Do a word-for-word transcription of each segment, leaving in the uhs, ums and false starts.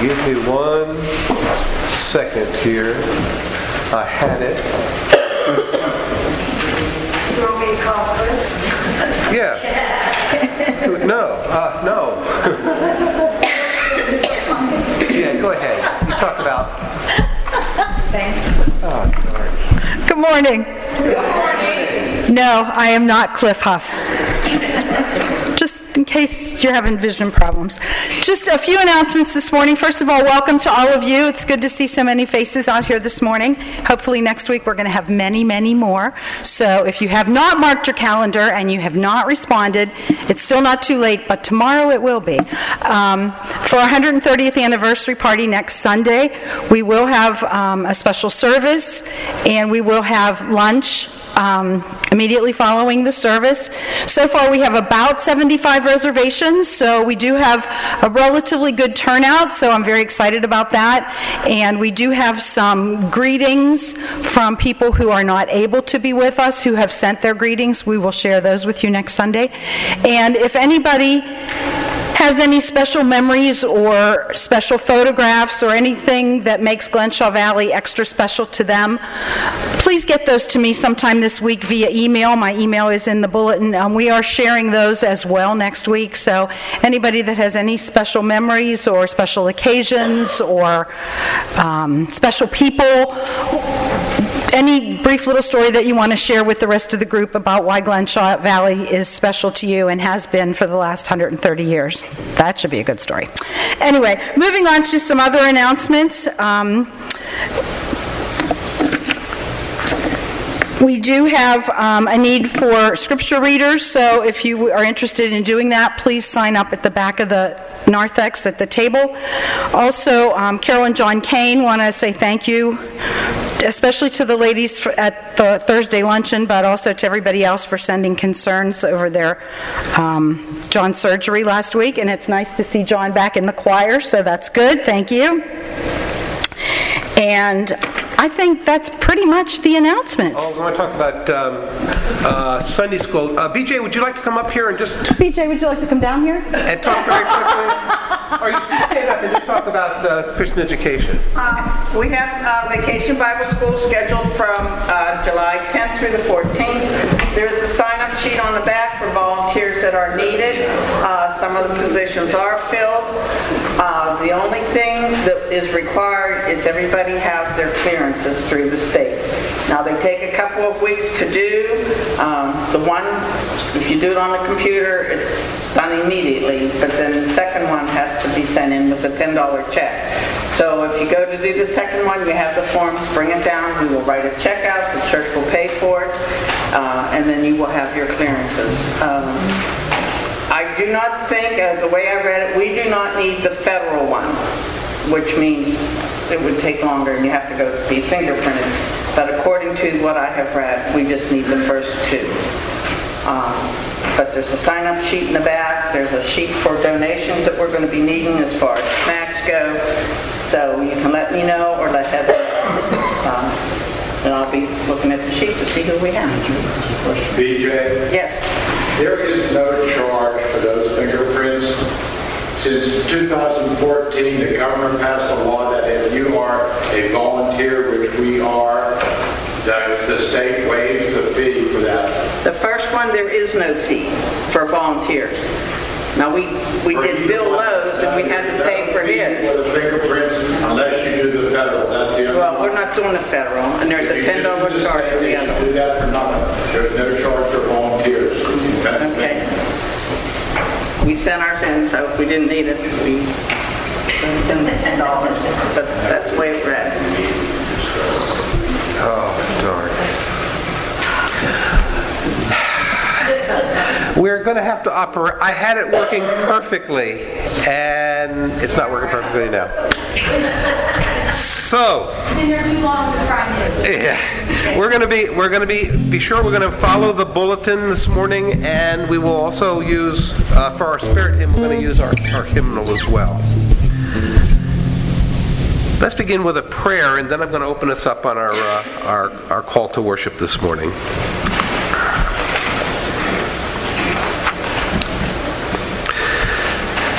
Give me one second here. I had it. You want me to call Chris? Yeah. No, uh, no. Yeah, go ahead. You talk about. Thanks. Oh, darn. Good morning. Good morning. No, I am not Cliff Huff. Just in case you're having vision problems. Just a few announcements this morning. First of all, welcome to all of you. It's good to see so many faces out here this morning. Hopefully next week we're going to have many, many more. So if you have not marked your calendar and you have not responded, it's still not too late, but tomorrow it will be. Um, for our one hundred thirtieth anniversary party next Sunday, we will have um, a special service, and we will have lunch Um, immediately following the service. So far we have about seventy-five reservations, so we do have a relatively good turnout, so I'm very excited about that. And we do have some greetings from people who are not able to be with us, who have sent their greetings. We will share those with you next Sunday. And if anybody has any special memories or special photographs or anything that makes Glenshaw Valley extra special to them, please get those to me sometime this week via email. My email is in the bulletin. Um, we are sharing those as well next week, so anybody that has any special memories or special occasions or um, special people, any brief little story that you want to share with the rest of the group about why Glenshaw Valley is special to you and has been for the last one hundred thirty years. That should be a good story. Anyway, moving on to some other announcements. Um, We do have um, a need for scripture readers, so if you are interested in doing that, please sign up at the back of the narthex at the table. Also, um, Carol and John Kane want to say thank you, especially to the ladies for, at the Thursday luncheon, but also to everybody else for sending concerns over their um, John's surgery last week. And it's nice to see John back in the choir, so that's good. Thank you. And I think that's pretty much the announcements. Oh, we want to talk about um, uh, Sunday school. Uh, B J, would you like to come up here and just... B J, would you like to come down here? And talk very quickly? Or you should stand up and just talk about uh, Christian education. Uh, we have uh, Vacation Bible School scheduled from uh, July tenth through the fourteenth. There's a sign-up sheet on the back for volunteers that are needed. Uh, some of the positions are filled. Uh, the only thing that is required is everybody have their clearances through the state. Now they take a couple of weeks to do. Um, the one, if you do it on the computer, it's done immediately, but then the second one has to be sent in with a ten dollar check. So if you go to do the second one, you have the forms, bring it down, we will write a check out, the church will pay for it, uh, and then you will have your clearances. Um, I do not think, uh, the way I read it, we do not need the federal one, which means it would take longer and you have to go be fingerprinted. But according to what I have read, we just need the first two. Um, but there's a sign-up sheet in the back. There's a sheet for donations that we're going to be needing as far as snacks go. So you can let me know or let Heather know. Um, and I'll be looking at the sheet to see who we have. B J? Yes. There is no charge for those fingerprints. Since two thousand fourteen, the government passed a law that if you are a volunteer, which we are, that the state waives the fee for that. The first one, there is no fee for volunteers. Now, we, we did Bill Lowe's and we had to pay for his. For the fingerprints, unless you do the federal, that's the only Well, we're not doing the federal, and there's a ten dollar charge for the other. Do that for nothing. There's no charge for volunteers. Okay. We sent ours in, so if we didn't need it, we sent in ten dollars. But that's the way it read. Oh, darn. We're going to have to operate. I had it working perfectly, and it's not working perfectly now. So, Been here too long to try new. yeah, we're going to be we're going to be be sure we're going to follow the bulletin this morning, and we will also use uh, for our spirit hymn. We're going to use our, our hymnal as well. Let's begin with a prayer, and then I'm going to open us up on our uh, our our call to worship this morning.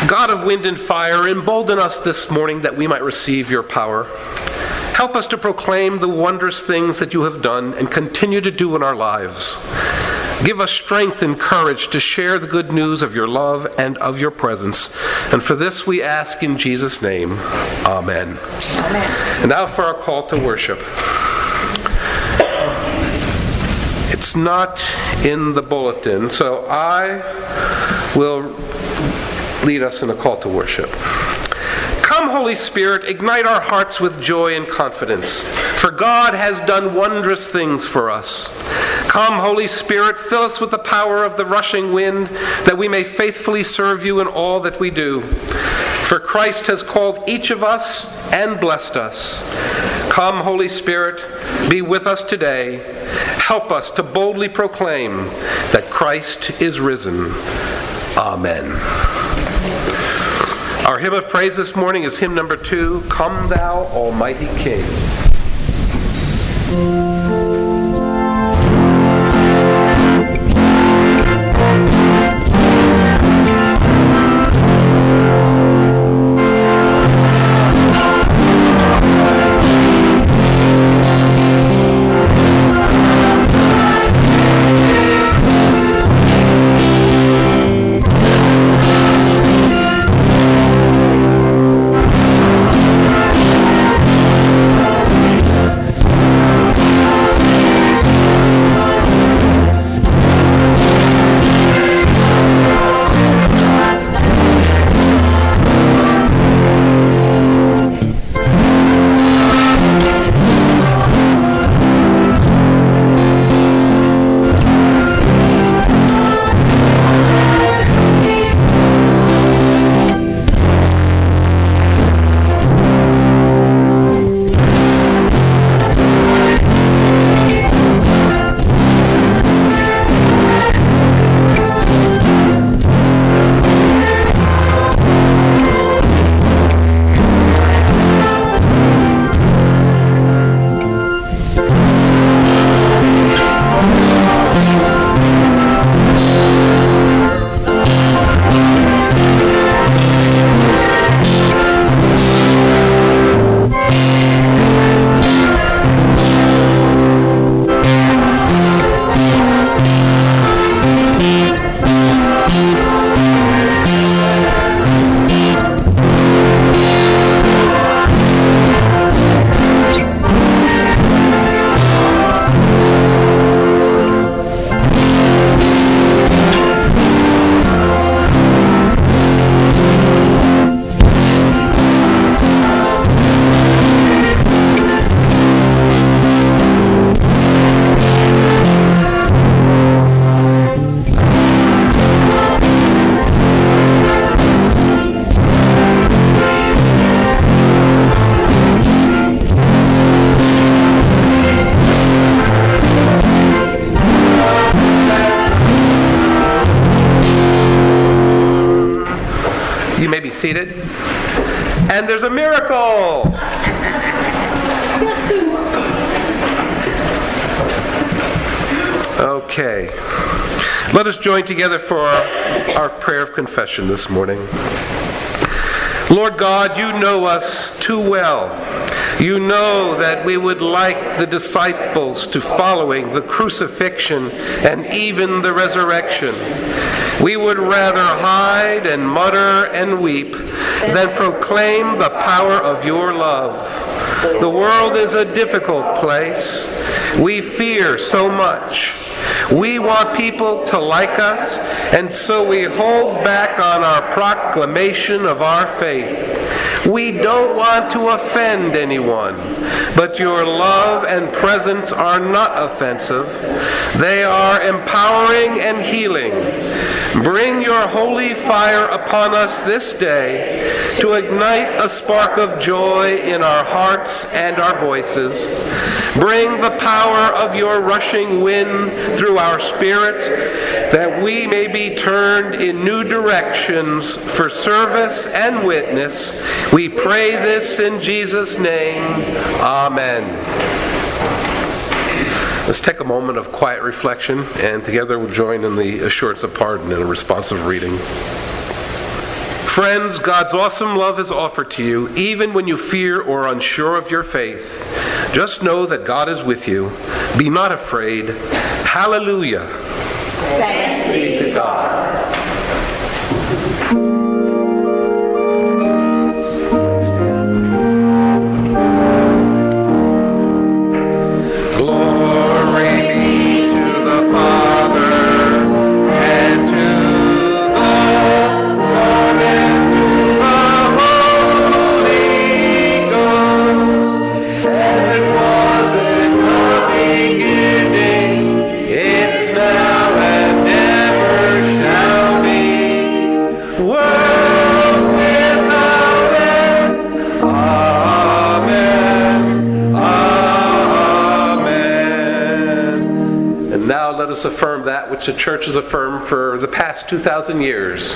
God of wind and fire, embolden us this morning that we might receive your power. Help us to proclaim the wondrous things that you have done and continue to do in our lives. Give us strength and courage to share the good news of your love and of your presence. And for this we ask in Jesus' name. Amen. Amen. And now for our call to worship. It's not in the bulletin, so I will lead us in a call to worship. Come, Holy Spirit, ignite our hearts with joy and confidence, for God has done wondrous things for us. Come, Holy Spirit, fill us with the power of the rushing wind, that we may faithfully serve you in all that we do. For Christ has called each of us and blessed us. Come, Holy Spirit, be with us today. Help us to boldly proclaim that Christ is risen. Amen. Our hymn of praise this morning is hymn number two, Come Thou Almighty King. Seated. And there's a miracle. Okay. Let us join together for our, our prayer of confession this morning. Lord God, you know us too well. You know that we would like the disciples to following the crucifixion and even the resurrection. We would rather hide and mutter and weep than proclaim the power of your love. The world is a difficult place. We fear so much. We want people to like us, and so we hold back on our proclamation of our faith. We don't want to offend anyone, but your love and presence are not offensive. They are empowering and healing. Bring your holy fire upon us this day to ignite a spark of joy in our hearts and our voices. Bring the power of your rushing wind through our spirits, that we may be turned in new directions for service and witness. We pray this in Jesus' name. Amen. Let's take a moment of quiet reflection, and together we'll join in the assurance of pardon and a responsive reading. Friends, God's awesome love is offered to you, even when you fear or are unsure of your faith. Just know that God is with you. Be not afraid. Hallelujah. Thanks be to God. Let us affirm that which the church has affirmed for the past two thousand years.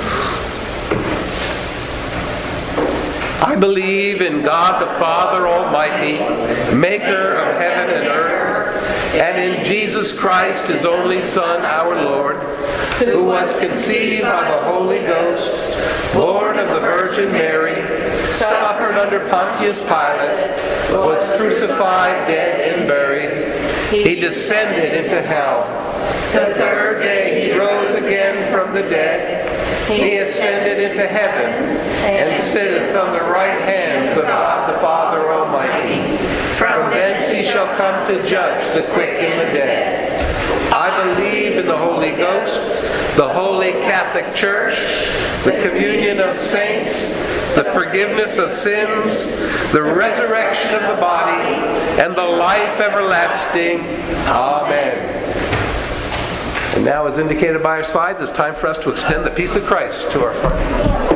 I believe in God the Father Almighty, maker of heaven and earth, and in Jesus Christ, his only Son, our Lord, who was conceived by the Holy Ghost, born of the Virgin Mary, suffered under Pontius Pilate, was crucified, dead, and buried. He descended into hell. The third day he rose again from the dead. He ascended into heaven and sitteth on the right hand of God the Father Almighty. From thence he shall come to judge the quick and the dead. I believe in the Holy Ghost, the Holy Catholic Church, the communion of saints, the forgiveness of sins, the resurrection of the body, and the life everlasting. Amen. And now, as indicated by our slides, it's time for us to extend the peace of Christ to our friends.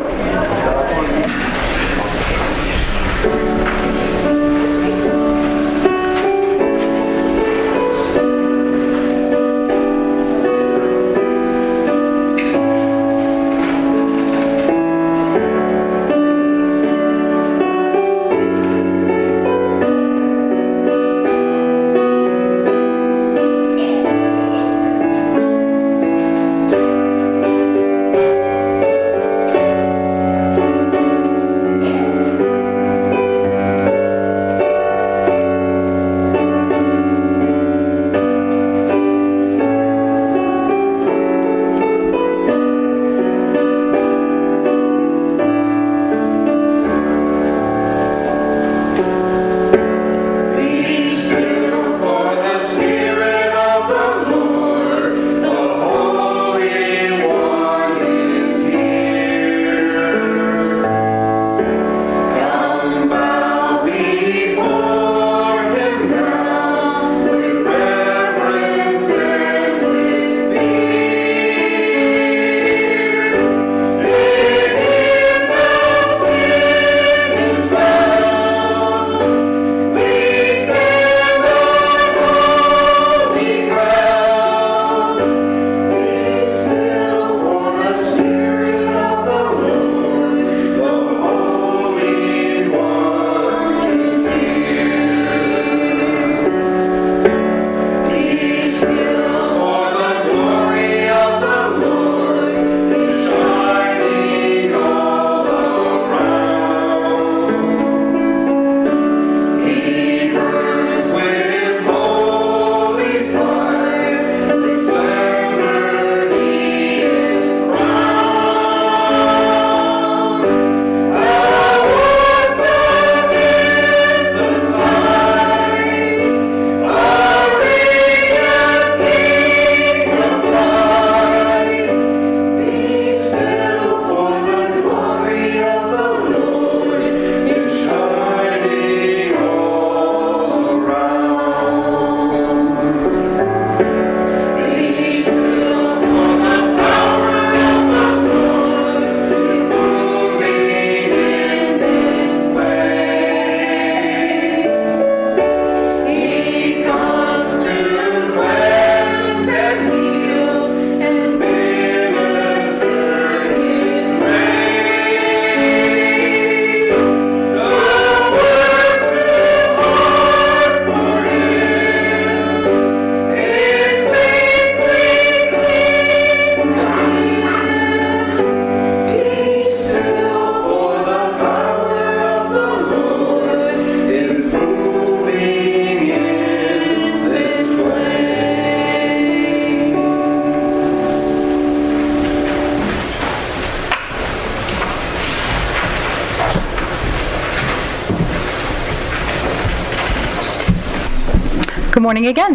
Good morning again.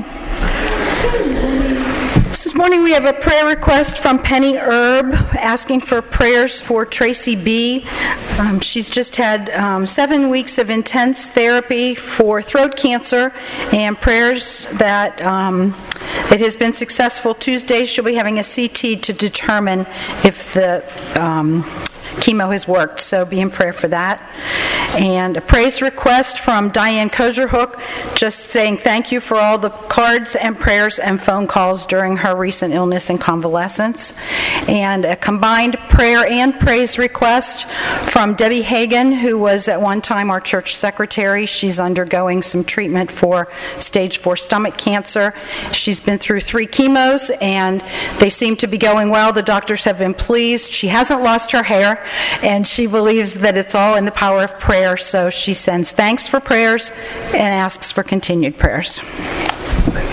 This morning we have a prayer request from Penny Erb asking for prayers for Tracy B. Um, she's just had um, seven weeks of intense therapy for throat cancer and prayers that um, it has been successful. Tuesday she'll be having a C T to determine if the um, chemo has worked, so be in prayer for that. And a praise request from Diane Kozerhook, just saying thank you for all the cards and prayers and phone calls during her recent illness and convalescence. And a combined prayer and praise request from Debbie Hagan, who was at one time our church secretary. She's undergoing some treatment for stage four stomach cancer. She's been through three chemos, and they seem to be going well. The doctors have been pleased. She hasn't lost her hair, and she believes that it's all in the power of prayer, so she sends thanks for prayers and asks for continued prayers. Thank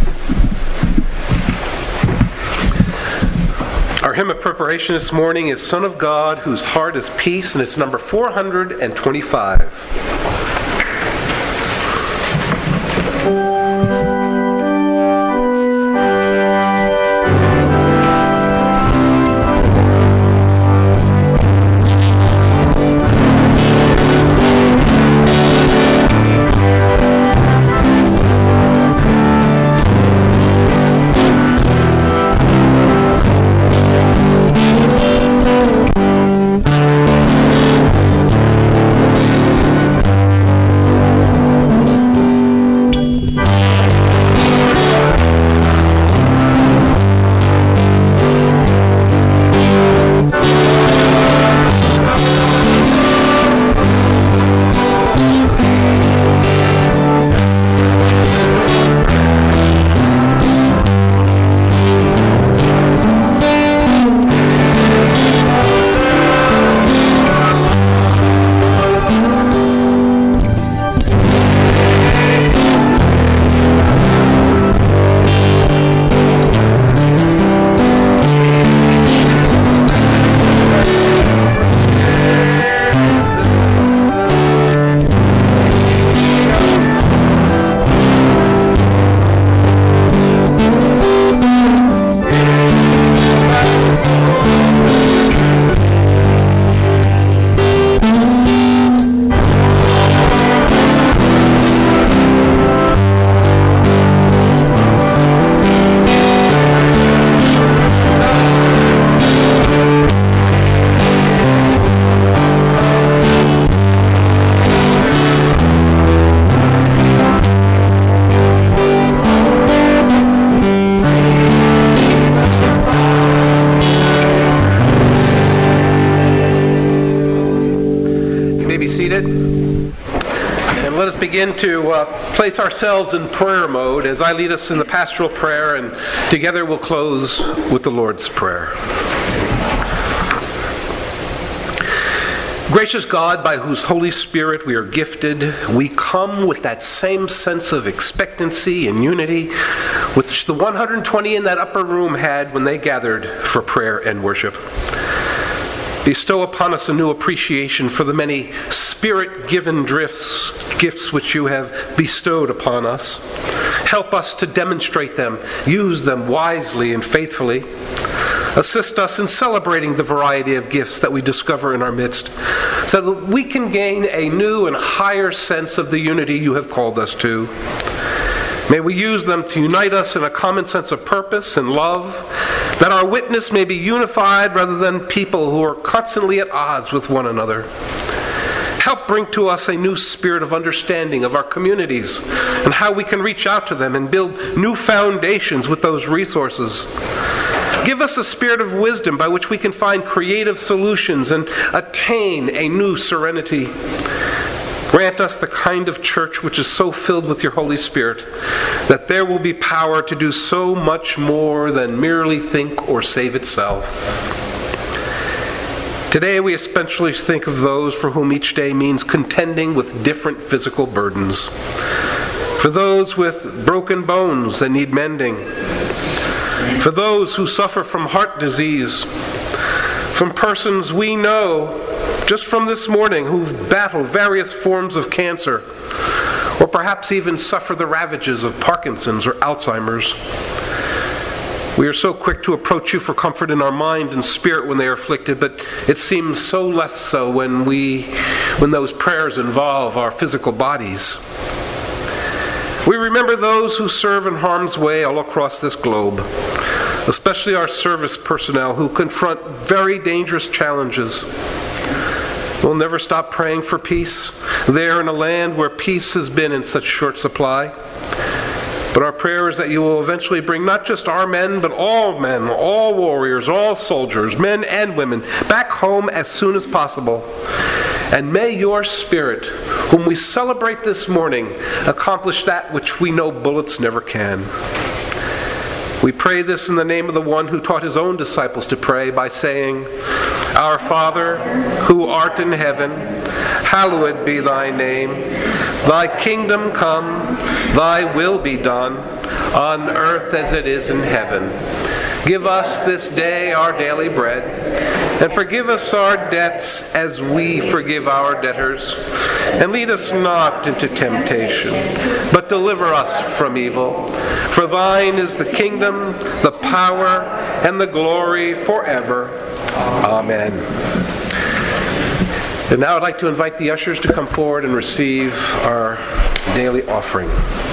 you. Our hymn of preparation this morning is Son of God, Whose Heart is Peace, and it's number four hundred twenty-five. Begin to uh, place ourselves in prayer mode as I lead us in the pastoral prayer, and together we'll close with the Lord's Prayer. Gracious God, by whose Holy Spirit we are gifted, we come with that same sense of expectancy and unity which the one hundred twenty in that upper room had when they gathered for prayer and worship. Bestow upon us a new appreciation for the many Spirit-given drifts, gifts which you have bestowed upon us. Help us to demonstrate them, use them wisely and faithfully. Assist us in celebrating the variety of gifts that we discover in our midst, so that we can gain a new and higher sense of the unity you have called us to. May we use them to unite us in a common sense of purpose and love, that our witness may be unified rather than people who are constantly at odds with one another. Help bring to us a new spirit of understanding of our communities and how we can reach out to them and build new foundations with those resources. Give us a spirit of wisdom by which we can find creative solutions and attain a new serenity. Grant us the kind of church which is so filled with your Holy Spirit that there will be power to do so much more than merely think or save itself. Today we especially think of those for whom each day means contending with different physical burdens. For those with broken bones that need mending. For those who suffer from heart disease. From persons we know just from this morning who've battled various forms of cancer, or perhaps even suffer the ravages of Parkinson's or Alzheimer's. We are so quick to approach you for comfort in our mind and spirit when they are afflicted, but it seems so less so when we, when those prayers involve our physical bodies. We remember those who serve in harm's way all across this globe, especially our service personnel who confront very dangerous challenges. We'll never stop praying for peace there in a land where peace has been in such short supply. But our prayer is that you will eventually bring not just our men, but all men, all warriors, all soldiers, men and women, back home as soon as possible. And may your Spirit, whom we celebrate this morning, accomplish that which we know bullets never can. We pray this in the name of the one who taught his own disciples to pray by saying, Our Father, who art in heaven, hallowed be thy name. Thy kingdom come, thy will be done, on earth as it is in heaven. Give us this day our daily bread, and forgive us our debts as we forgive our debtors. And lead us not into temptation, but deliver us from evil. For thine is the kingdom, the power, and the glory forever. Amen. And now I'd like to invite the ushers to come forward and receive our daily offering.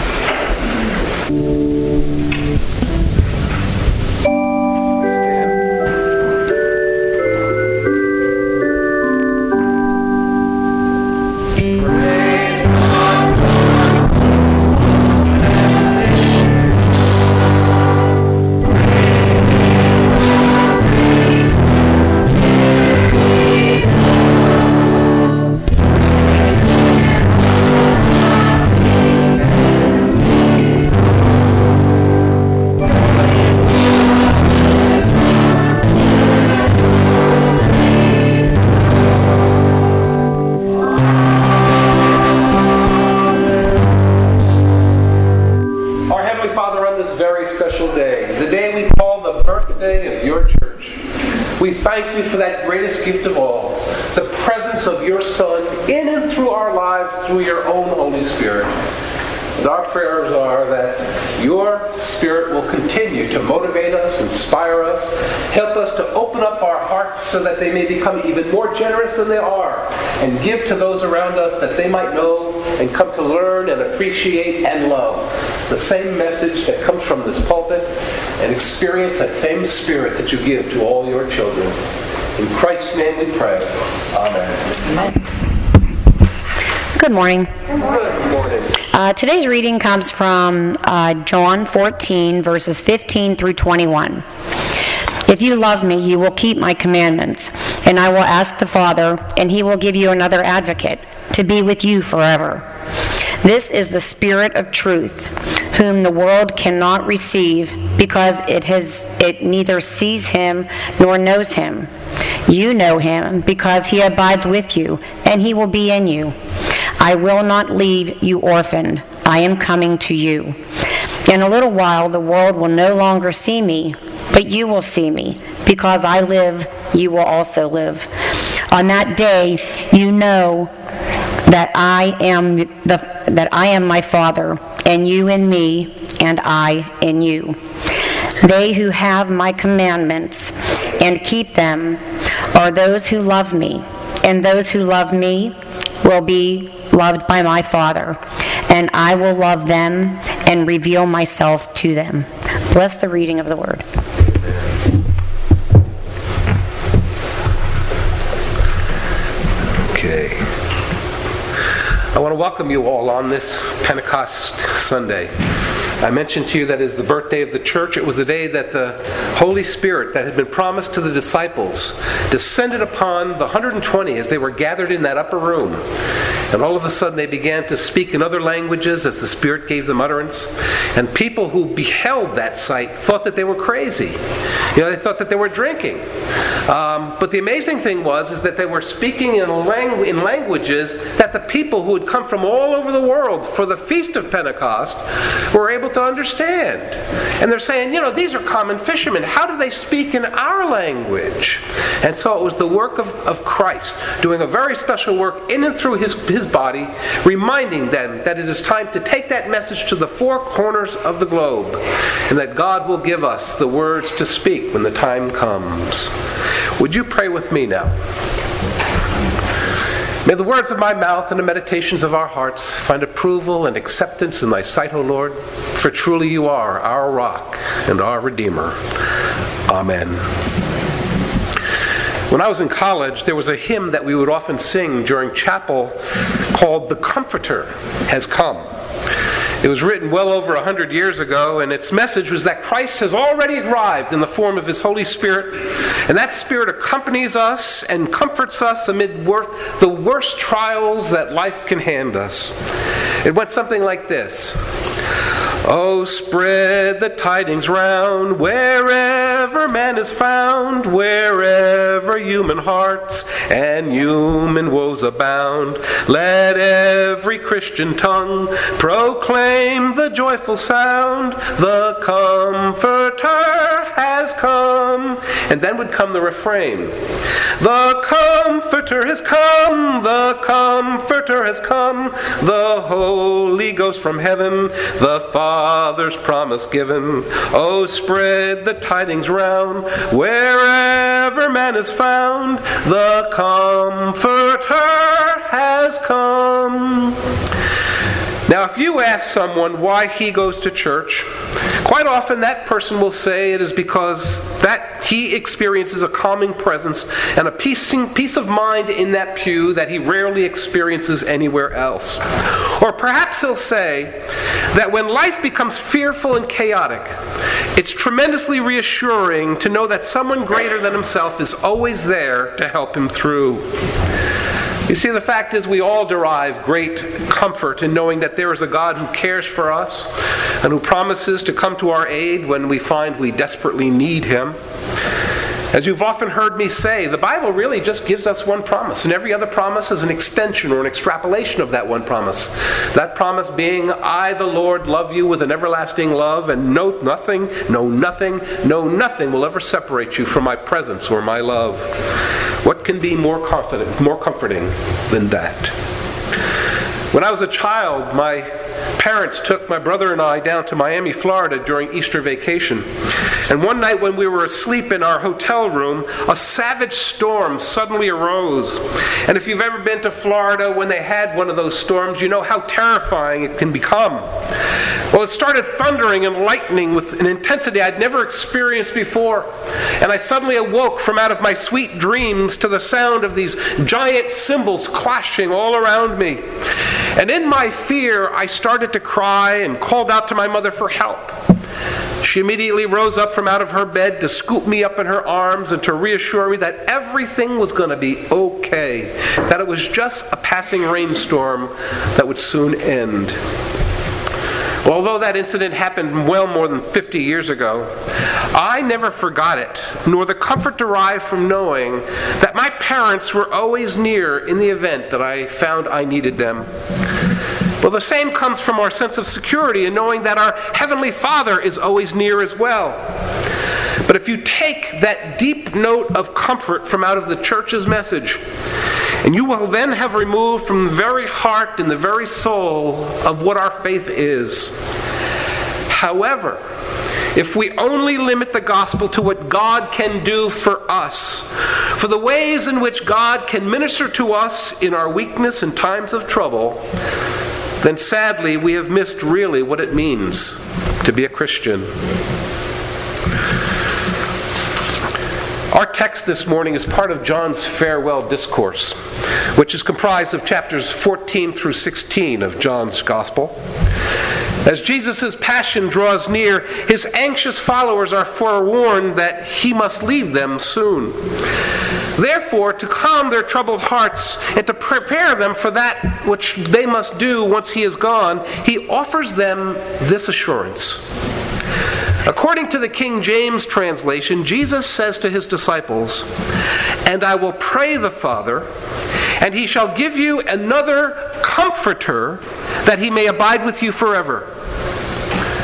Thank you for that greatest gift of all, the presence of your Son in and through our lives through your own Holy Spirit. And our prayers are that your Spirit will continue to motivate us, inspire us, help us to open up our hearts so that they may become even more generous than they are, and give to those around us that they might know and come to learn and appreciate and love the same message that comes from this pulpit, and experience that same Spirit that you give to all your children. In Christ's name we pray. Amen. Good morning. Good morning. Uh, today's reading comes from uh, John fourteen, verses fifteen through twenty-one. If you love me, you will keep my commandments, and I will ask the Father, and he will give you another advocate to be with you forever. This is the Spirit of truth, whom the world cannot receive because it has it neither sees him nor knows him. You know him because he abides with you, and he will be in you. I will not leave you orphaned. I am coming to you. In a little while the world will no longer see me, but you will see me. Because I live, you will also live. On that day you know that I am the that I am my Father, and you in me, and I in you. They who have my commandments and keep them are those who love me, and those who love me will be loved by my Father, and I will love them and reveal myself to them. Bless the reading of the word. Okay. I want to welcome you all on this Pentecost Sunday. I mentioned to you that is the birthday of the church. It was the day that the Holy Spirit that had been promised to the disciples descended upon the one hundred twenty as they were gathered in that upper room. And all of a sudden they began to speak in other languages as the Spirit gave them utterance. And people who beheld that sight thought that they were crazy. You know, they thought that they were drinking. Um, but the amazing thing was is that they were speaking in, langu- in languages that the people who had come from all over the world for the Feast of Pentecost were able to understand. And they're saying, you know, these are common fishermen. How do they speak in our language? And so it was the work of, of Christ doing a very special work in and through his, his his body, reminding them that it is time to take that message to the four corners of the globe, and that God will give us the words to speak when the time comes. Would you pray with me now? May the words of my mouth and the meditations of our hearts find approval and acceptance in thy sight, O Lord, for truly you are our rock and our Redeemer. Amen. When I was in college, there was a hymn that we would often sing during chapel called "The Comforter Has Come." It was written well over a hundred years ago, and its message was that Christ has already arrived in the form of his Holy Spirit, and that Spirit accompanies us and comforts us amid wor- the worst trials that life can hand us. It went something like this. Oh, spread the tidings round, wherever man is found, wherever human hearts and human woes abound. Let every Christian tongue proclaim the joyful sound, the Comforter has come. And then would come the refrain. The Comforter has come, the Comforter has come, the Holy Ghost from heaven, the Father's promise given. Oh, spread the tidings round, wherever man is found, the Comforter has come. Now, if you ask someone why he goes to church, quite often that person will say it is because that he experiences a calming presence and a peace, peace of mind in that pew that he rarely experiences anywhere else. Or perhaps he'll say that when life becomes fearful and chaotic, it's tremendously reassuring to know that someone greater than himself is always there to help him through. You see, the fact is we all derive great comfort in knowing that there is a God who cares for us and who promises to come to our aid when we find we desperately need him. As you've often heard me say, the Bible really just gives us one promise, and every other promise is an extension or an extrapolation of that one promise. That promise being, I, the Lord, love you with an everlasting love, and no nothing, no nothing, no nothing will ever separate you from my presence or my love. What can be more confident, more comforting than that? When I was a child, my parents took my brother and I down to Miami, Florida during Easter vacation. And one night when we were asleep in our hotel room, a savage storm suddenly arose. And if you've ever been to Florida when they had one of those storms, you know how terrifying it can become. Well, it started thundering and lightning with an intensity I'd never experienced before. And I suddenly awoke from out of my sweet dreams to the sound of these giant cymbals clashing all around me. And in my fear, I started to cry and called out to my mother for help. She immediately rose up from out of her bed to scoop me up in her arms and to reassure me that everything was going to be okay, that it was just a passing rainstorm that would soon end. Well, although that incident happened well more than fifty years ago, I never forgot it, nor the comfort derived from knowing that my parents were always near in the event that I found I needed them. Well, the same comes from our sense of security in knowing that our Heavenly Father is always near as well. But if you take that deep note of comfort from out of the church's message, and you will then have removed from the very heart and the very soul of what our faith is. However, if we only limit the gospel to what God can do for us, for the ways in which God can minister to us in our weakness and times of trouble, then sadly we have missed really what it means to be a Christian. Our text this morning is part of John's farewell discourse, which is comprised of chapters fourteen through sixteen of John's Gospel. As Jesus' passion draws near, his anxious followers are forewarned that he must leave them soon. Therefore, to calm their troubled hearts and to prepare them for that which they must do once he is gone, he offers them this assurance. According to the King James translation, Jesus says to his disciples, "And I will pray the Father, and he shall give you another Comforter, that he may abide with you forever."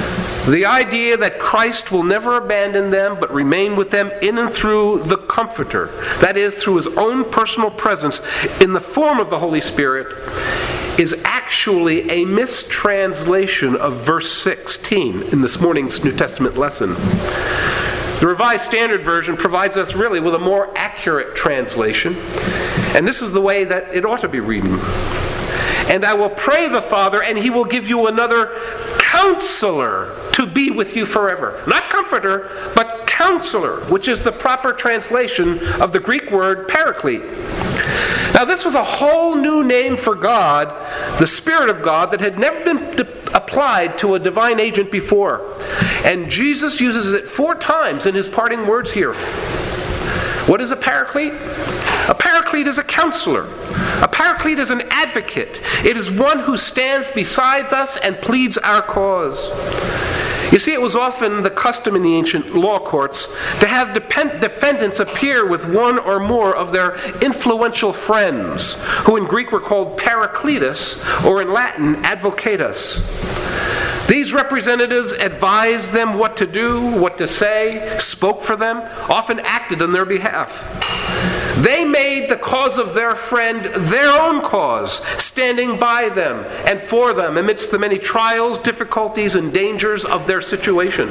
The idea that Christ will never abandon them but remain with them in and through the Comforter, that is, through his own personal presence in the form of the Holy Spirit, is actually a mistranslation of verse sixteen in this morning's New Testament lesson. The Revised Standard Version provides us really with a more accurate translation, and this is the way that it ought to be reading. And I will pray the Father, and he will give you another Counselor to be with you forever. Not Comforter, but Counselor, which is the proper translation of the Greek word Paraclete. Now, this was a whole new name for God, the Spirit of God, that had never been de- applied to a divine agent before. And Jesus uses it four times in his parting words here. What is a paraclete? A paraclete is a counselor. A paraclete is an advocate. It is one who stands beside us and pleads our cause. You see, it was often the custom in the ancient law courts to have depend- defendants appear with one or more of their influential friends, who in Greek were called parakletos, or in Latin, advocatus. These representatives advised them what to do, what to say, spoke for them, often acted on their behalf. They made the cause of their friend their own cause, standing by them and for them amidst the many trials, difficulties, and dangers of their situation.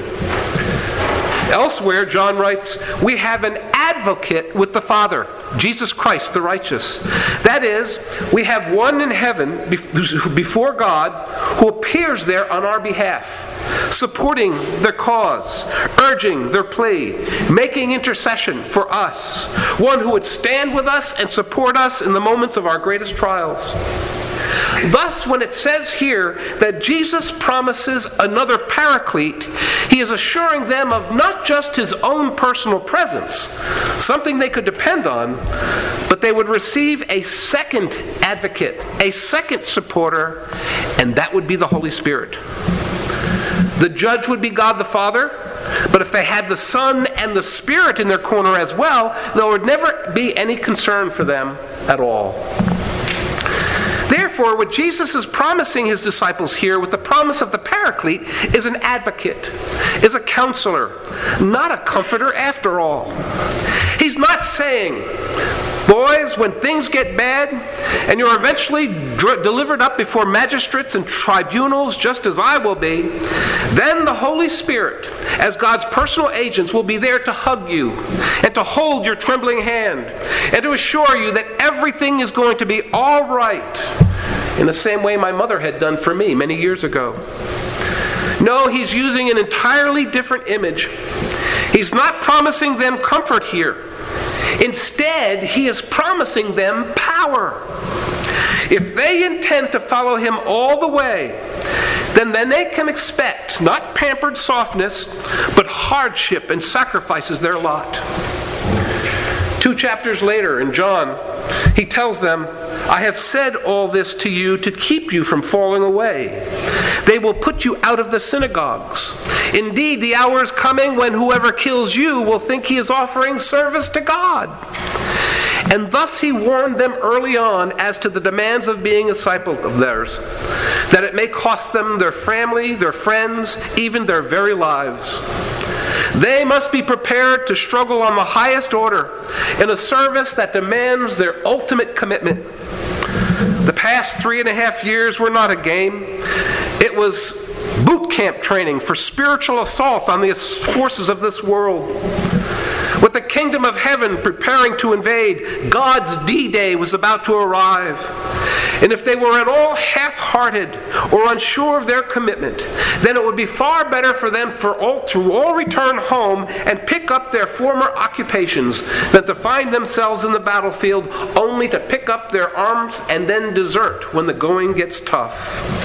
Elsewhere, John writes, we have an advocate with the Father, Jesus Christ the righteous. That is, we have one in heaven before God who appears there on our behalf, supporting their cause, urging their plea, making intercession for us, one who would stand with us and support us in the moments of our greatest trials. Thus, when it says here that Jesus promises another paraclete, he is assuring them of not just his own personal presence, something they could depend on, but they would receive a second advocate, a second supporter, and that would be the Holy Spirit. The judge would be God the Father, but if they had the Son and the Spirit in their corner as well, there would never be any concern for them at all. Therefore, what Jesus is promising his disciples here with the promise of the Paraclete is an advocate, is a counselor, not a comforter after all. He's not saying, boys, when things get bad and you're eventually dr- delivered up before magistrates and tribunals, just as I will be, then the Holy Spirit, as God's personal agents, will be there to hug you and to hold your trembling hand and to assure you that everything is going to be all right, in the same way my mother had done for me many years ago. No, he's using an entirely different image. He's not promising them comfort here. Instead, he is promising them power. If they intend to follow him all the way, then, then they can expect not pampered softness, but hardship and sacrifice as their lot. Two chapters later in John, he tells them, I have said all this to you to keep you from falling away. They will put you out of the synagogues. Indeed, the hour is coming when whoever kills you will think he is offering service to God. And thus he warned them early on as to the demands of being a disciple of theirs, that it may cost them their family, their friends, even their very lives. They must be prepared to struggle on the highest order in a service that demands their ultimate commitment. The past three and a half years were not a game. It was boot camp training for spiritual assault on the forces of this world. With the kingdom of heaven preparing to invade, God's D-Day was about to arrive. And if they were at all half-hearted or unsure of their commitment, then it would be far better for them for all, to all return home and pick up their former occupations than to find themselves in the battlefield only to pick up their arms and then desert when the going gets tough.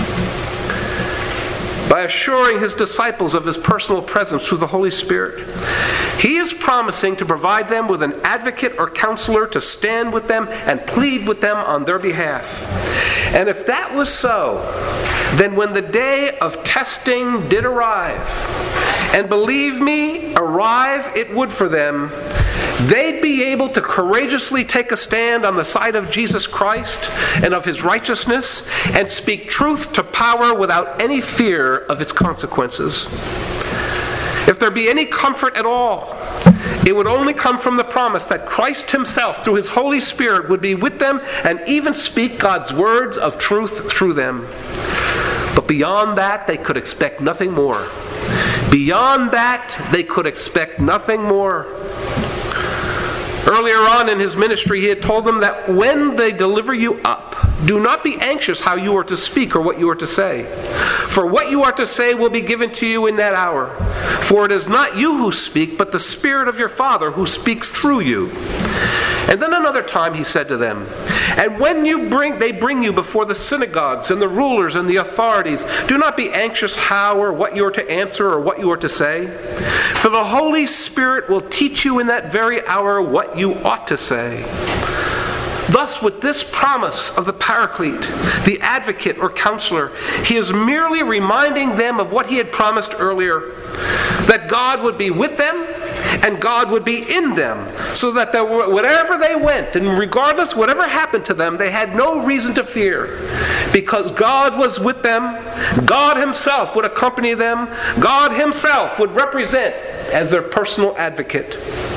By assuring his disciples of his personal presence through the Holy Spirit, he is promising to provide them with an advocate or counselor to stand with them and plead with them on their behalf. And if that was so, then when the day of testing did arrive, and believe me, arrive it would for them, they'd be able to courageously take a stand on the side of Jesus Christ and of his righteousness and speak truth to power without any fear of its consequences. If there be any comfort at all, it would only come from the promise that Christ himself, through his Holy Spirit, would be with them and even speak God's words of truth through them. But beyond that, they could expect nothing more. Beyond that, they could expect nothing more. Earlier on in his ministry, he had told them that when they deliver you up, do not be anxious how you are to speak or what you are to say. For what you are to say will be given to you in that hour. For it is not you who speak, but the Spirit of your Father who speaks through you. And then another time he said to them, and when you bring, they bring you before the synagogues and the rulers and the authorities, do not be anxious how or what you are to answer or what you are to say. For the Holy Spirit will teach you in that very hour what you ought to say. Thus, with this promise of the Paraclete, the advocate or counselor, he is merely reminding them of what he had promised earlier, that God would be with them and God would be in them, so that they were, wherever they went, and regardless whatever happened to them, they had no reason to fear, because God was with them, God himself would accompany them, God himself would represent as their personal advocate.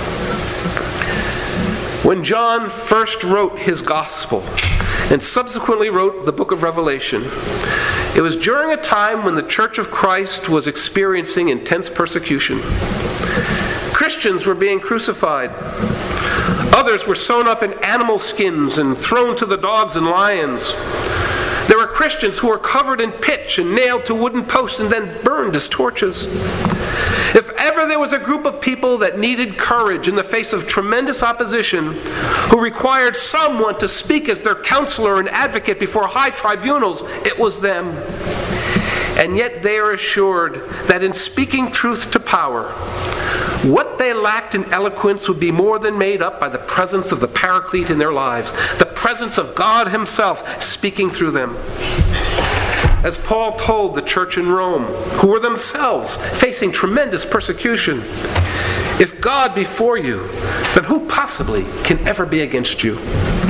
When John first wrote his gospel and subsequently wrote the book of Revelation, it was during a time when the Church of Christ was experiencing intense persecution. Christians were being crucified. Others were sewn up in animal skins and thrown to the dogs and lions. There were Christians who were covered in pitch and nailed to wooden posts and then burned as torches. If ever there was a group of people that needed courage in the face of tremendous opposition, who required someone to speak as their counselor and advocate before high tribunals, it was them. And yet they are assured that in speaking truth to power, what they lacked in eloquence would be more than made up by the presence of the Paraclete in their lives, the presence of God himself speaking through them. As Paul told the church in Rome, who were themselves facing tremendous persecution, if God be for you, then who possibly can ever be against you?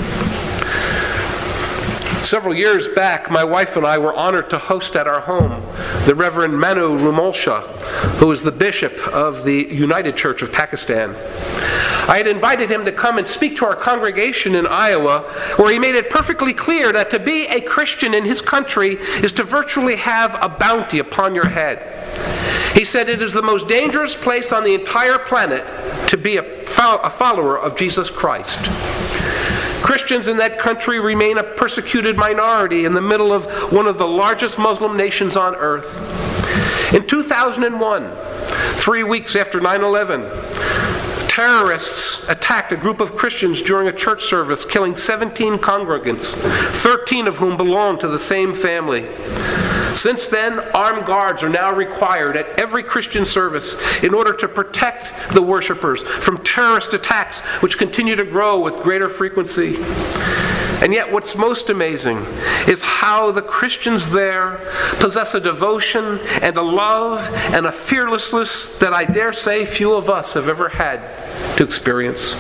Several years back, my wife and I were honored to host at our home the Reverend Manu Rumolsha, who is the bishop of the United Church of Pakistan. I had invited him to come and speak to our congregation in Iowa, where he made it perfectly clear that to be a Christian in his country is to virtually have a bounty upon your head. He said it is the most dangerous place on the entire planet to be a follower of Jesus Christ. Christians in that country remain a persecuted minority in the middle of one of the largest Muslim nations on earth. In two thousand one, three weeks after nine eleven, terrorists attacked a group of Christians during a church service, killing seventeen congregants, thirteen of whom belonged to the same family. Since then, armed guards are now required at every Christian service in order to protect the worshipers from terrorist attacks, which continue to grow with greater frequency. And yet what's most amazing is how the Christians there possess a devotion and a love and a fearlessness that I dare say few of us have ever had to experience.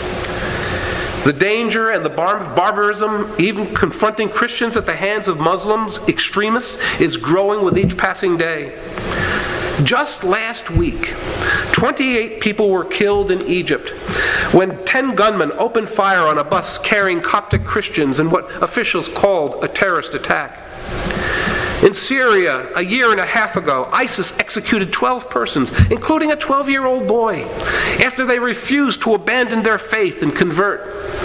The danger and the bar- barbarism, even confronting Christians at the hands of Muslims, extremists, is growing with each passing day. Just last week, twenty-eight people were killed in Egypt when ten gunmen opened fire on a bus carrying Coptic Christians in what officials called a terrorist attack. In Syria, a year and a half ago, ISIS executed twelve persons, including a twelve-year-old boy, after they refused to abandon their faith and convert.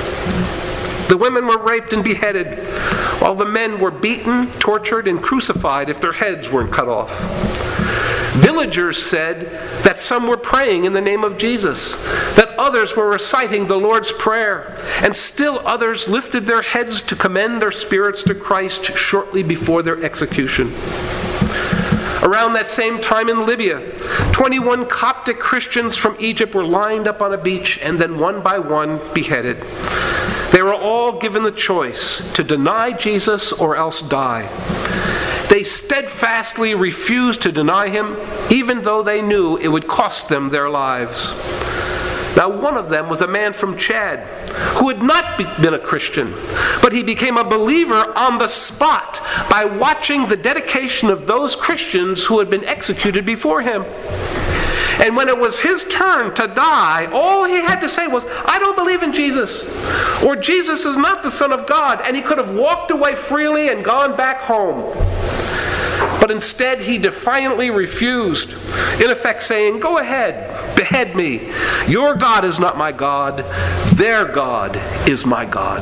The women were raped and beheaded, while the men were beaten, tortured, and crucified if their heads weren't cut off. Villagers said that some were praying in the name of Jesus, that others were reciting the Lord's Prayer, and still others lifted their heads to commend their spirits to Christ shortly before their execution. Around that same time in Libya, twenty-one Coptic Christians from Egypt were lined up on a beach and then one by one beheaded. They were all given the choice to deny Jesus or else die. They steadfastly refused to deny him, even though they knew it would cost them their lives. Now, one of them was a man from Chad who had not be- been a Christian, but he became a believer on the spot by watching the dedication of those Christians who had been executed before him. And when it was his turn to die, all he had to say was, "I don't believe in Jesus," or "Jesus is not the Son of God," and he could have walked away freely and gone back home. But instead, he defiantly refused, in effect saying, "Go ahead, behead me. Your God is not my God. Their God is my God."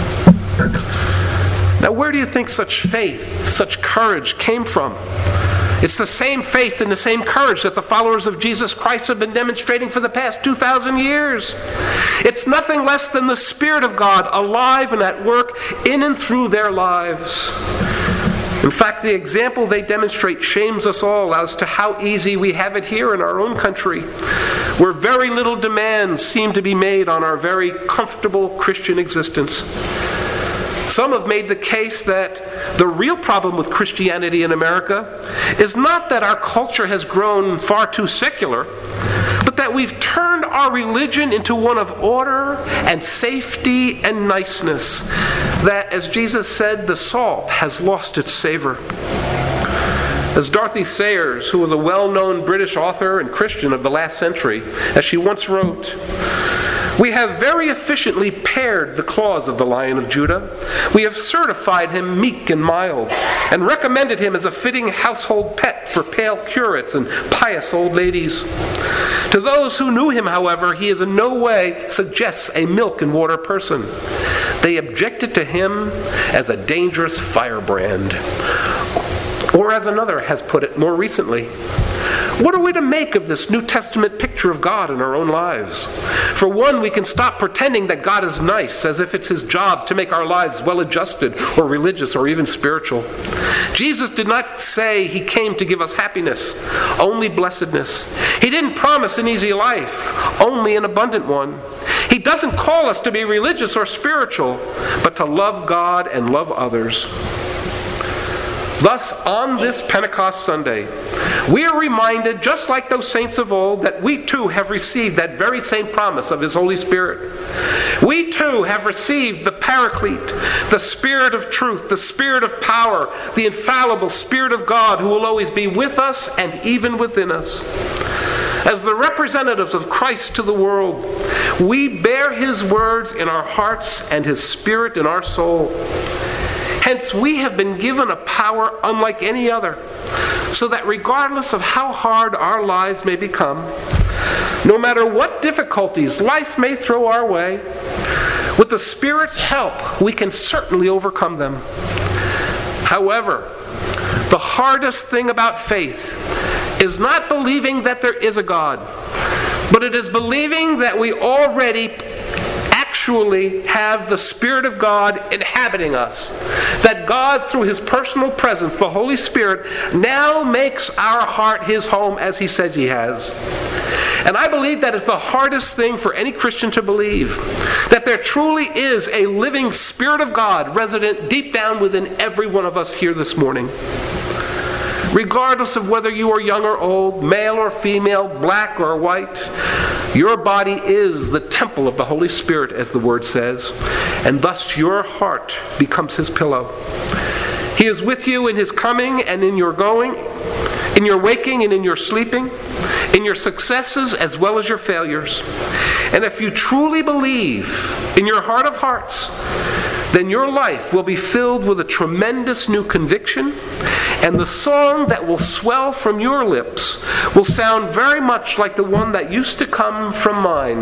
Now, where do you think such faith, such courage came from? It's the same faith and the same courage that the followers of Jesus Christ have been demonstrating for the past two thousand years. It's nothing less than the Spirit of God alive and at work in and through their lives. In fact, the example they demonstrate shames us all as to how easy we have it here in our own country, where very little demands seem to be made on our very comfortable Christian existence. Some have made the case that the real problem with Christianity in America is not that our culture has grown far too secular, but that we've turned our religion into one of order and safety and niceness. That, as Jesus said, the salt has lost its savor. As Dorothy Sayers, who was a well-known British author and Christian of the last century, as she once wrote, "We have very efficiently pared the claws of the Lion of Judah. We have certified him meek and mild, and recommended him as a fitting household pet for pale curates and pious old ladies. To those who knew him, however, he is in no way suggests a milk and water person. They objected to him as a dangerous firebrand." Or as another has put it more recently, what are we to make of this New Testament picture of God in our own lives? For one, we can stop pretending that God is nice, as if it's his job to make our lives well-adjusted or religious or even spiritual. Jesus did not say he came to give us happiness, only blessedness. He didn't promise an easy life, only an abundant one. He doesn't call us to be religious or spiritual, but to love God and love others. Thus, on this Pentecost Sunday, we are reminded, just like those saints of old, that we too have received that very same promise of his Holy Spirit. We too have received the Paraclete, the Spirit of truth, the Spirit of power, the infallible Spirit of God who will always be with us and even within us. As the representatives of Christ to the world, we bear his words in our hearts and his Spirit in our soul. Hence, we have been given a power unlike any other, so that regardless of how hard our lives may become, no matter what difficulties life may throw our way, with the Spirit's help, we can certainly overcome them. However, the hardest thing about faith is not believing that there is a God, but it is believing that we already actually have the Spirit of God inhabiting us. That God, through his personal presence, the Holy Spirit, now makes our heart his home as he says he has. And I believe that is the hardest thing for any Christian to believe. That there truly is a living Spirit of God resident deep down within every one of us here this morning. Regardless of whether you are young or old, male or female, black or white, your body is the temple of the Holy Spirit, as the Word says, and thus your heart becomes his pillow. He is with you in his coming and in your going, in your waking and in your sleeping, in your successes as well as your failures. And if you truly believe in your heart of hearts, then your life will be filled with a tremendous new conviction, and the song that will swell from your lips will sound very much like the one that used to come from mine.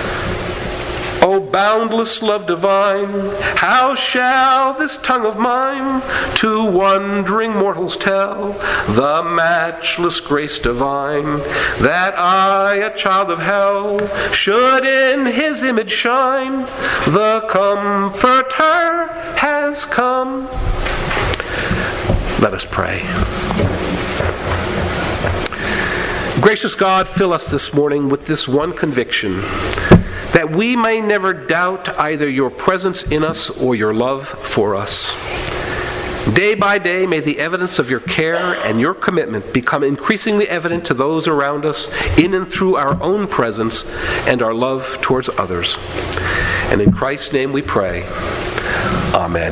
O boundless love divine, how shall this tongue of mine to wondering mortals tell the matchless grace divine, that I, a child of hell, should in his image shine? The Comforter has come. Let us pray. Gracious God, fill us this morning with this one conviction, that we may never doubt either your presence in us or your love for us. Day by day, may the evidence of your care and your commitment become increasingly evident to those around us in and through our own presence and our love towards others. And in Christ's name we pray. Amen.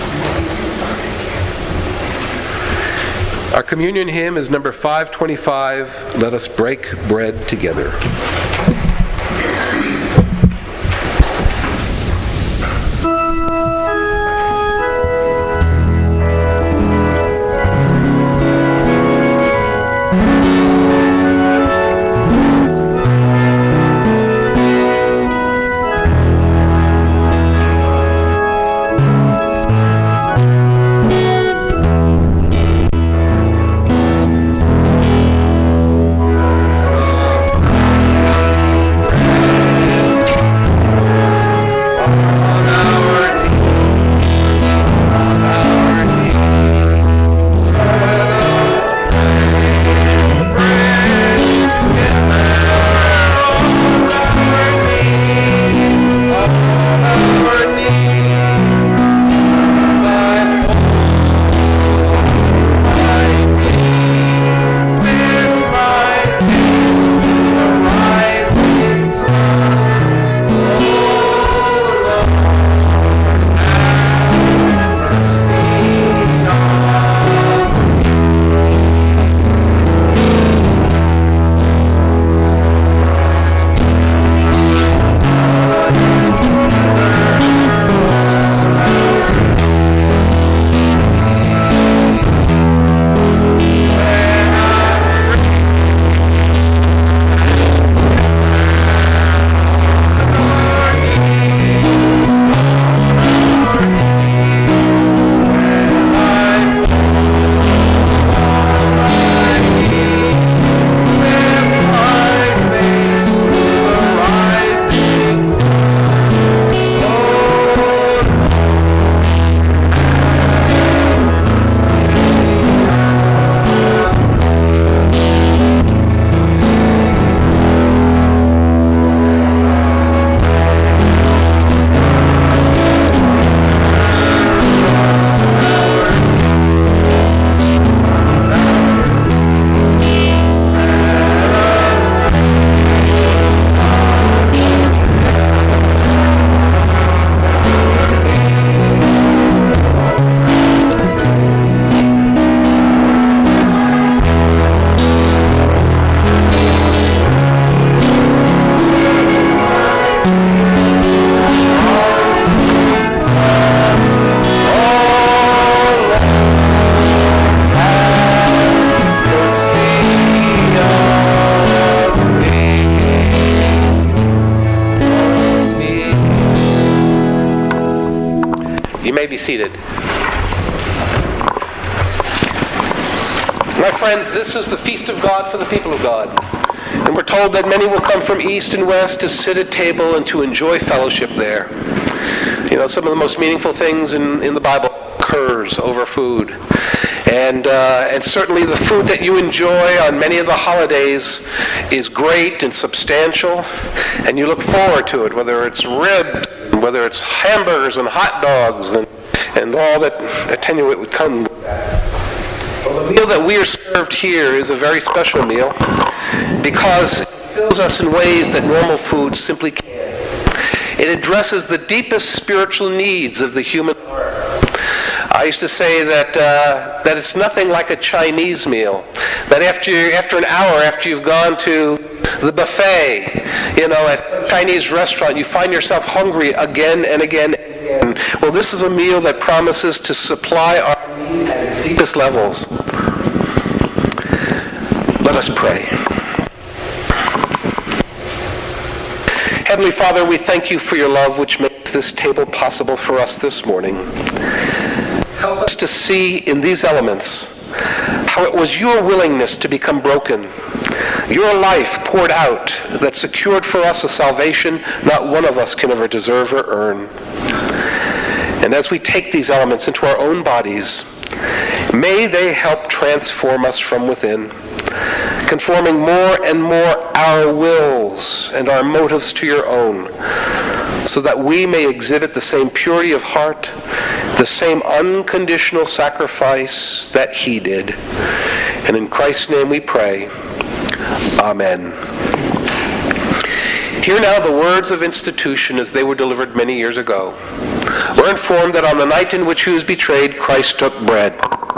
Our communion hymn is number five twenty-five, Let Us Break Bread Together. Seated. My friends, this is the feast of God for the people of God. And we're told that many will come from east and west to sit at table and to enjoy fellowship there. You know, some of the most meaningful things in, in the Bible occurs over food. And, uh, and certainly the food that you enjoy on many of the holidays is great and substantial, and you look forward to it, whether it's ribs, whether it's hamburgers and hot dogs, and and all that attenuate would come with that. Well, the meal that we are served here is a very special meal because it fills us in ways that normal food simply can't. It addresses the deepest spiritual needs of the human heart. I used to say that uh, that it's nothing like a Chinese meal. That after you, after an hour after you've gone to the buffet, you know, at a Chinese restaurant, you find yourself hungry again and again. Well, this is a meal that promises to supply our needs at its deepest levels. Let us pray. Heavenly Father, we thank you for your love which makes this table possible for us this morning. Help us to see in these elements how it was your willingness to become broken, your life poured out that secured for us a salvation not one of us can ever deserve or earn. And as we take these elements into our own bodies, may they help transform us from within, conforming more and more our wills and our motives to your own, so that we may exhibit the same purity of heart the same unconditional sacrifice that he did. And in Christ's name we pray. Amen. Hear now the words of institution as they were delivered many years ago. We're informed that on the night in which he was betrayed, Christ took bread.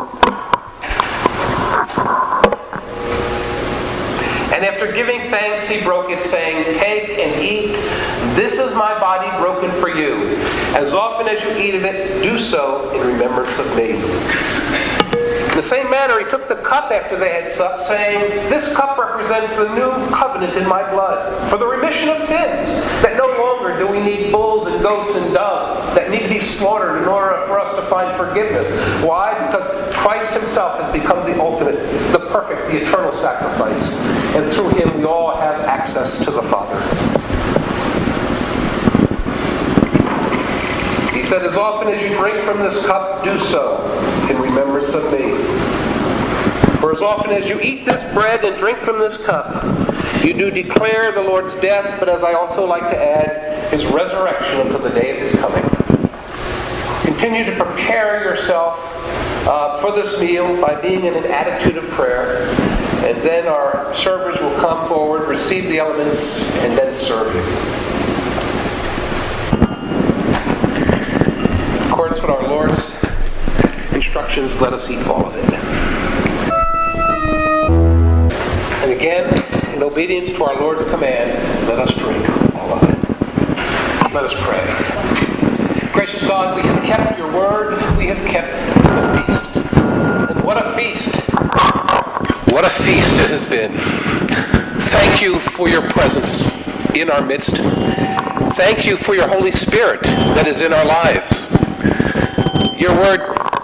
And after giving thanks, he broke it, saying, "Take and eat. This is my body broken for you. As often as you eat of it, do so in remembrance of me." In the same manner, he took the cup after they had supped, saying, "This cup represents the new covenant in my blood, for the remission of sins, that no longer do we need bulls and goats and doves that need to be slaughtered in order for us to find forgiveness." Why? Because Christ himself has become the ultimate, the perfect, the eternal sacrifice. And through him we all have access to the Father. He said, "As often as you drink from this cup, do so in remembrance of me. For as often as you eat this bread and drink from this cup, you do declare the Lord's death, but as I also like to add, his resurrection until the day of his coming." Continue to prepare yourself uh, for this meal by being in an attitude of prayer. And then our servers will come forward, receive the elements, and then serve you. In accordance with our Lord's instructions, let us eat all of it. And again, in obedience to our Lord's command, let us drink all of it. Let us pray. Gracious God, we have kept your word. We have kept the feast. And what a feast! What a feast it has been. Thank you for your presence in our midst. Thank you for your Holy Spirit that is in our lives. Your word,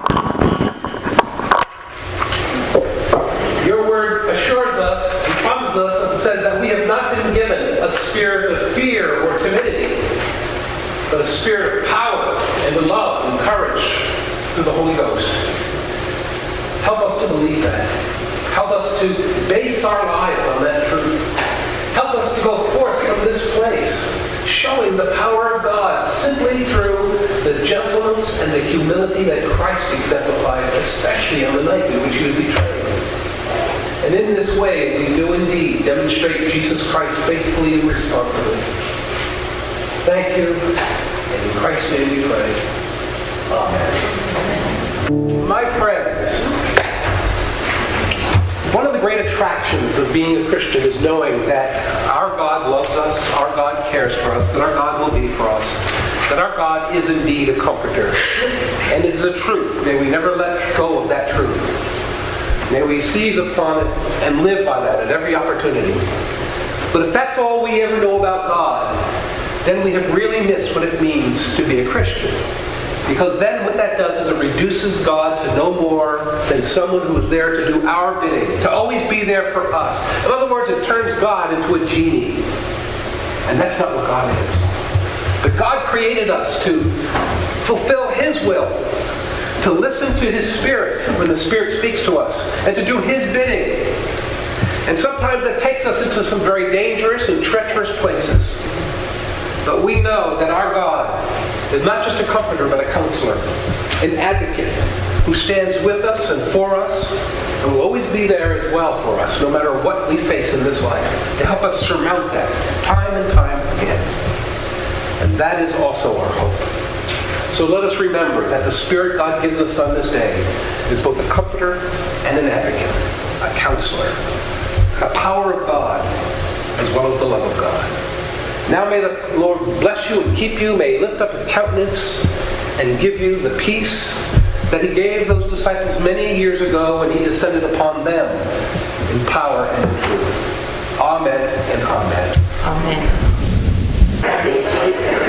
your word assures us and promises us and says that we have not been given a spirit of fear or timidity, but a spirit of power and of love and courage through the Holy Ghost. Help us to believe that. Help us to base our lives on that truth. Help us to go forth from this place, showing the power of God simply through the gentleness and the humility that Christ exemplified, especially on the night in which he was betrayed. And in this way, we do indeed demonstrate Jesus Christ faithfully and responsibly. Thank you, and in Christ's name we pray. Amen. My friends, one of the great attractions of being a Christian is knowing that our God loves us, our God cares for us, that our God will be for us, that our God is indeed a comforter. And it is a truth. May we never let go of that truth. May we seize upon it and live by that at every opportunity. But if that's all we ever know about God, then we have really missed what it means to be a Christian. Because then what that does is it reduces God to no more than someone who is there to do our bidding, to always be there for us. In other words, it turns God into a genie. And that's not what God is. But God created us to fulfill his will, to listen to his Spirit when the Spirit speaks to us, and to do his bidding. And sometimes that takes us into some very dangerous and treacherous places. But we know that our God is not just a comforter, but a counselor, an advocate who stands with us and for us, and will always be there as well for us, no matter what we face in this life, to help us surmount that time and time again. And that is also our hope. So let us remember that the Spirit God gives us on this day is both a comforter and an advocate, a counselor, a power of God, as well as the love of God. Now may the Lord bless you and keep you. May he lift up his countenance and give you the peace that he gave those disciples many years ago when he descended upon them in power and in truth. Amen and amen. Amen.